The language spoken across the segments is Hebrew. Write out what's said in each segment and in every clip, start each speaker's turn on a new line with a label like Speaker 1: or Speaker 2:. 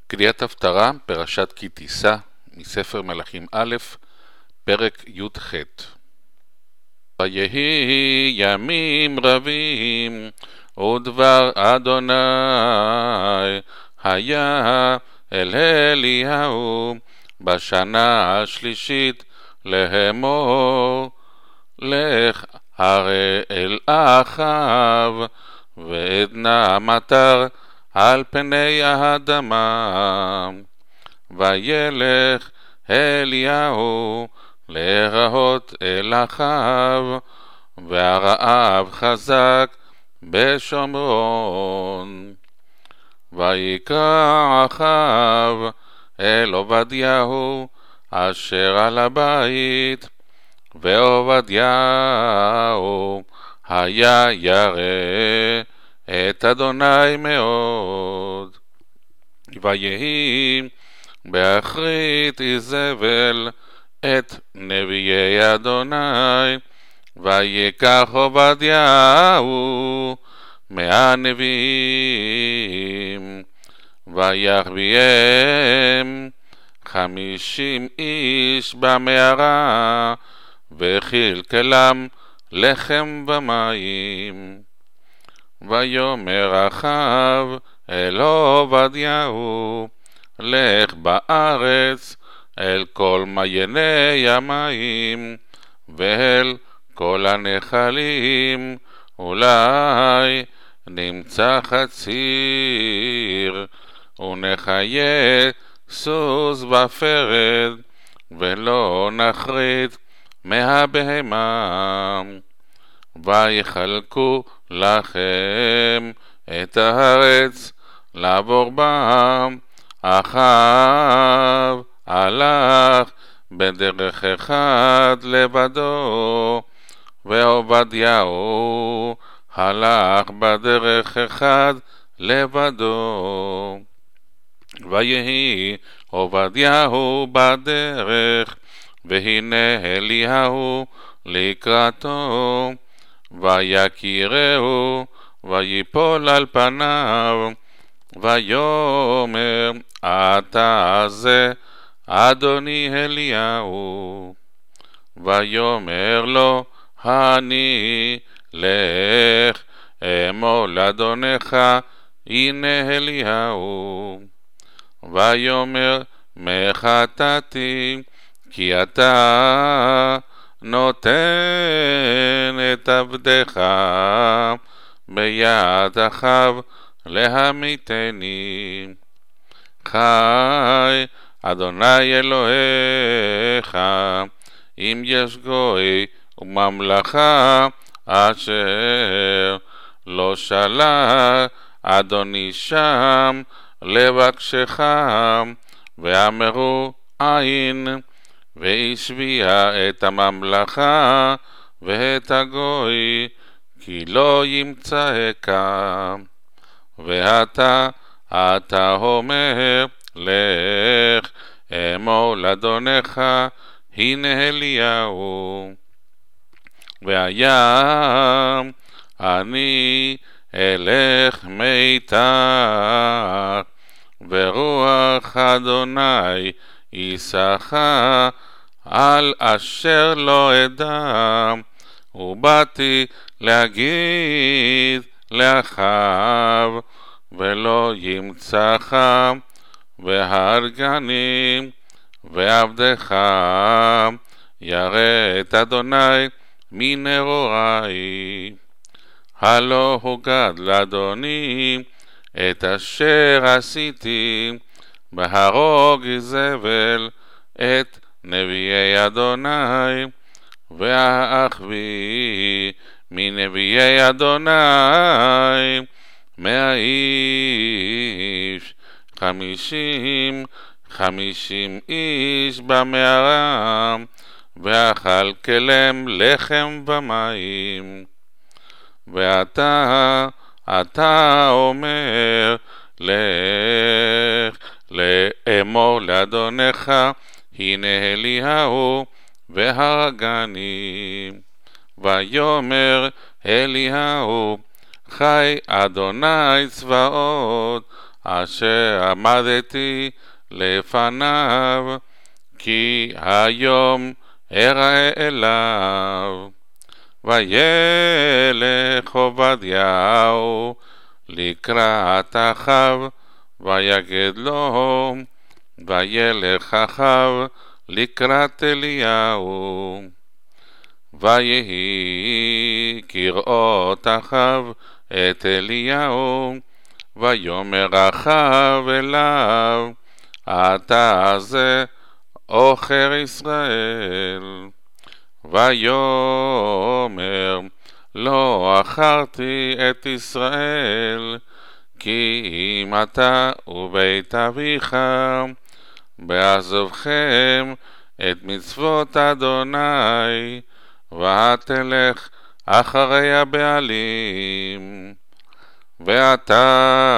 Speaker 1: קריאת הפטרה, פרשת כי תישא, מספר מלכים א', פרק י"ח. ויהי ימים רבים, ודבר אדוני היה אל אליהו בשנה השלישית לאמור, לך הרי אל אחאב ועדנה מטר על פני האדמה. וילך אליהו להיראות אל אחאב, והרעב חזק בשומרון. ויקרא אחאב אל עובדיהו אשר על הבית, ועובדיהו היה ירא את אדוני מאוד. ויהי באחרית איזבל את נביאי אדוני, ויקח עובדיהו 100 נביאים, ויחביאם 50 איש במערה, וכלכלם לחם ומים. ויאמר אחאב אל עובדיהו, לך בארץ אל כל מעייני המים ואל כל הנחלים, אולי נמצא חציר ונחיה סוס ופרד, ולא נחריט מהבהמה. ויחלקו לכם את הארץ לעבור בה. אחאב הלך בדרך אחד לבדו, ועובדיהו הלך בדרך אחד לבדו. ויהי עובדיהו בדרך, והנה אליהו לקראתו, ויכירהו ויפול על פניו, ויאמר אתה זה אדוני אליהו. ויאמר לו אני, לך אמור לאדונך הנה אליהו. ויאמר מחטאתי, כי אתה נותן את עבדך ביד אחאב להמיתני. חי אדוני אלוהיך, אם יש גוי וממלכה אשר לא שלח אדוני שם לבקשך, ואמרו אין, והשביע את הממלכה ואת הגוי, כי לא ימצאך. ואתה אומר, לך אמור לאדונך הנה אליהו. והיה אני אלך מיתך, ורוח אדוני יישאך על אשר לא אדע. ובאתי להגיד לאחאב, ולא ימצאך, והרגני, ועבדך ירא את אדוני מנרורי. הלא הוגד לאדוני את אשר עשיתי, בהרוג איזבל את נביאי אדוני, ואחביא מנביאי אדוני 100 איש, 50 איש במערה, ואכלכלם לחם ומים. ואתה אומר, לך לאמור לאדונך הנה אליהו והרגני. ויאמר אליהו, חי אדוני צבאות, אשר עמדתי לפניו, כי היום אראה אליו. וילך עובדיהו לקראת אחאב, ויגד לו, וילך אחאב לקראת אליהו. ויהי כראות אחאב את אליהו, ויאמר אחאב אליו, אתה זה עוכר ישראל. ויאמר, לא עכרתי את ישראל, כי אם אתה ובית אביך בעזובכם את מצוות אדוני, ותלך אחרי הבעלים. ואתה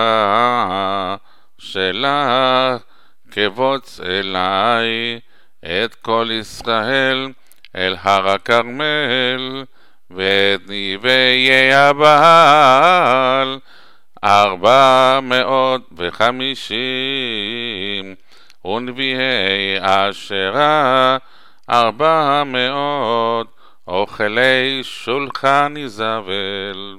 Speaker 1: שלח כבוץ אלי את כל ישראל אל הר הכרמל, ואת נביאי הבעל 450, ונביאי אשרה 400, אוכלי שולחן איזבל.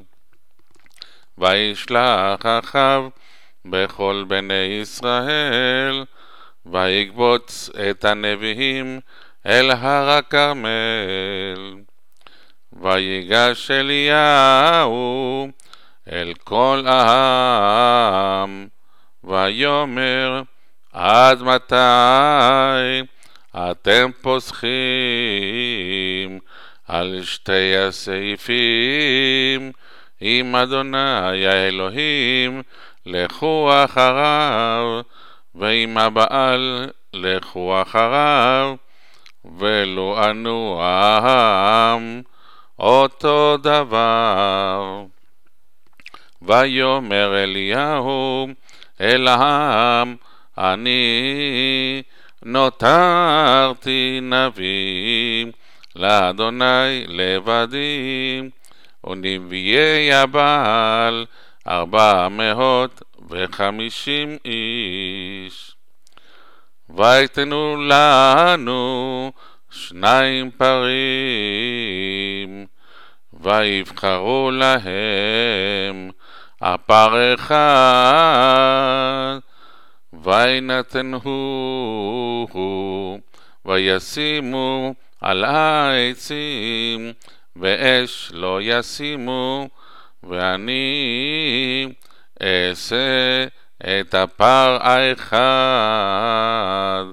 Speaker 1: וישלח אחאב בכל בני ישראל, ויקבוץ את הנביאים אל הר הכרמל. ויגש אליהו אל כל העם, ויאמר, עד מתי אתם פוסחים על שתי הסעיפים? עם אדוני האלוהים לכו אחריו, ועם הבעל לכו אחריו, ולא ענו העם אותו דבר. ויאמר אליהו אל העם, אני נותרתי נביא לאדוני לבדי, ונביאי הבעל 450 איש. ויתנו לנו 2 פרים, ויבחרו להם הפר אחד, וינתנהו, וישימו על העצים, ואש לא ישימו, ואני אעשה את הפר האחד,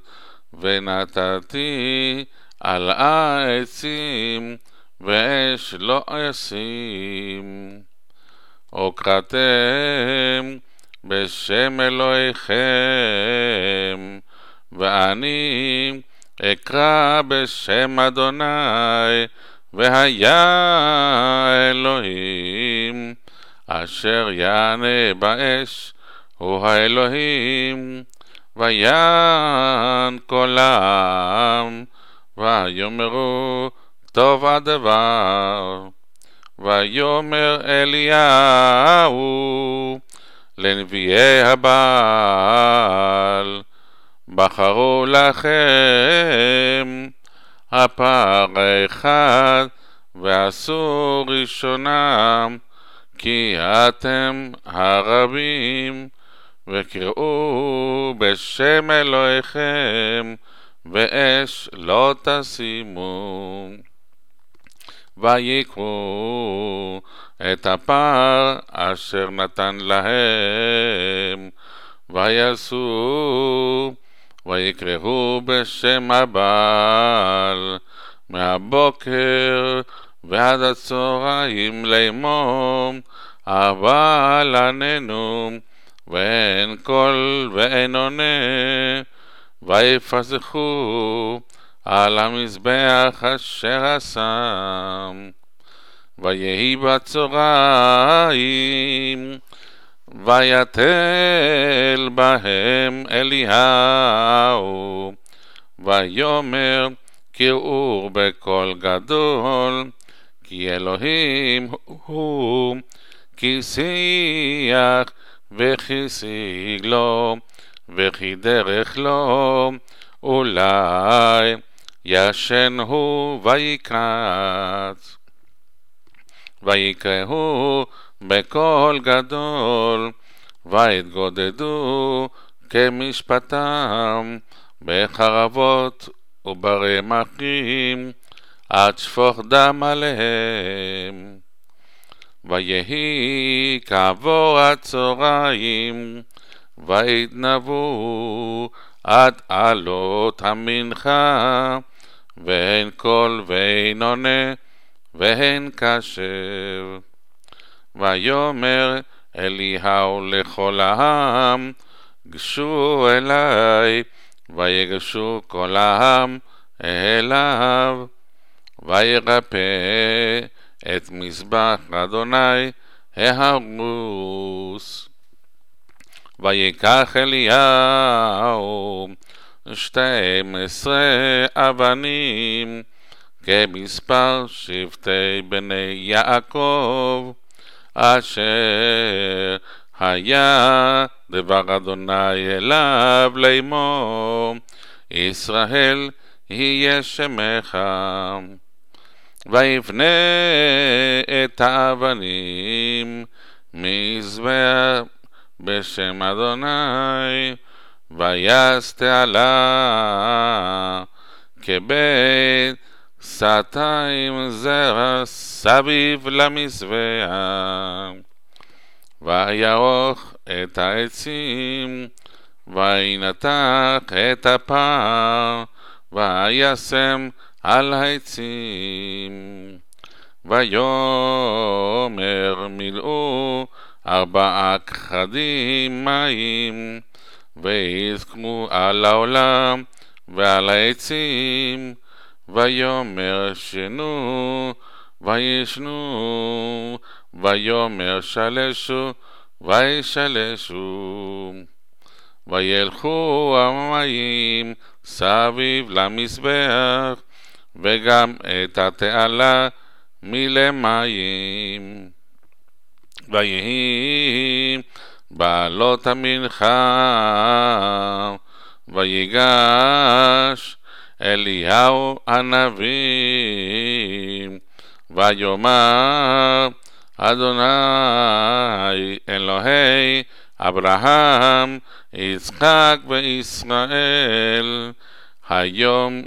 Speaker 1: ונתתי על העצים, ואש לא ישים. וקראתם בשם אלוהיכם, ואני אקרא בשם אדוני, והיה אלוהים אשר יענה באש, הוא האלוהים. ויען כל העם, ויאמרו טוב הדבר. ויאמר אליהו לנביאי הבעל, בחרו לכם הפר האחד, ועשו ראשונם, כי אתם הרבים, וקראו בשם אלוהיכם, ואש לא תשימו. ויקחו את הפר אשר נתן להם, ויעשו, ויקראו בשם הבעל מהבוקר ועד הצהריים לאמור, הבעל עננו, ואין קול ואין עונה. ויפזחו על המזבח אשר שם. ויהי בצהריים, ויתל בהם אליהו, ויאמר קראו בקול גדול, כי אלוהים הוא, כי שיח וכי סגלו, וכי דרך לו, אולי ישן הוא ויקרץ. ויקראו בקול גדול, ויתגודדו כמשפטם, בחרבות וברמחים, עד שפוך דם עליהם. ויהי כעבור הצהריים, ויתנבאו עד עלות המנחה, ואין קול ואין עונה ואין קשב. ויאמר אליהו לכל העם, גשו אליי, ויגשו כל העם אליו, וירפא את מזבח אדוני ההרוס. ויקח אליהו 12 אבנים, כמספר שבטי בני יעקב, אשר היה דבר אדוני אליו לאמור, ישראל יהיה שמך. ויבנה את האבנים מזבח בשם אדוני, ויעש תעלה כבית סתיים זרע סביב למזבח. ויערוך את העצים, וינתח את הפר, וישם על העצים. ויאמר מילאו 4 כחדים מים, ויזקמו על העולם ועל העצים. ויאמר שנו וישנו, ויאמר שלשו וישלשו. וילכו המים סביב למזבח, וגם את התעלה מלמים. ויהי בעלות המנחה, ויגש אליהו הנביא, ויאמר אדוני אלוהי אברהם יצחק וישראל, היום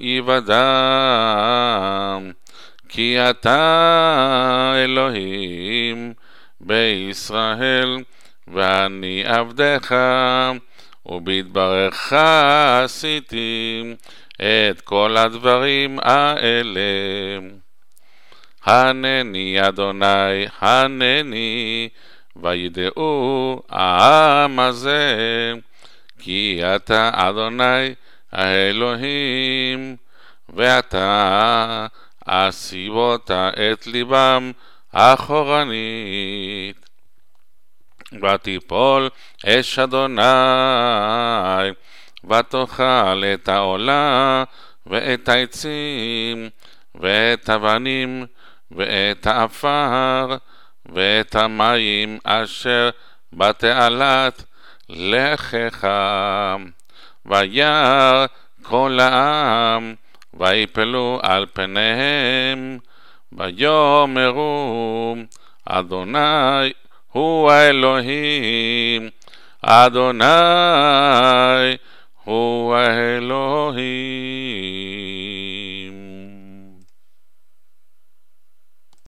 Speaker 1: יוודע כי אתה אלוהים בישראל, ואני עבדך, ובדברך עשיתי את כל הדברים האלה. הנני אדוני, הנני, וידעו העם הזה, כי אתה אדוני האלוהים, ואתה הסיבות את ליבם אחורנית. ותיפול אש אדוני, ותאכל את העולה ואת העצים ואת אבנים ואת האפר ואת המים אשר בתעלת לחך. וירא כל העם, ויפלו על פניהם, ויאמרו אדוני הוא האלוהים, אדוני הוא האלוהים.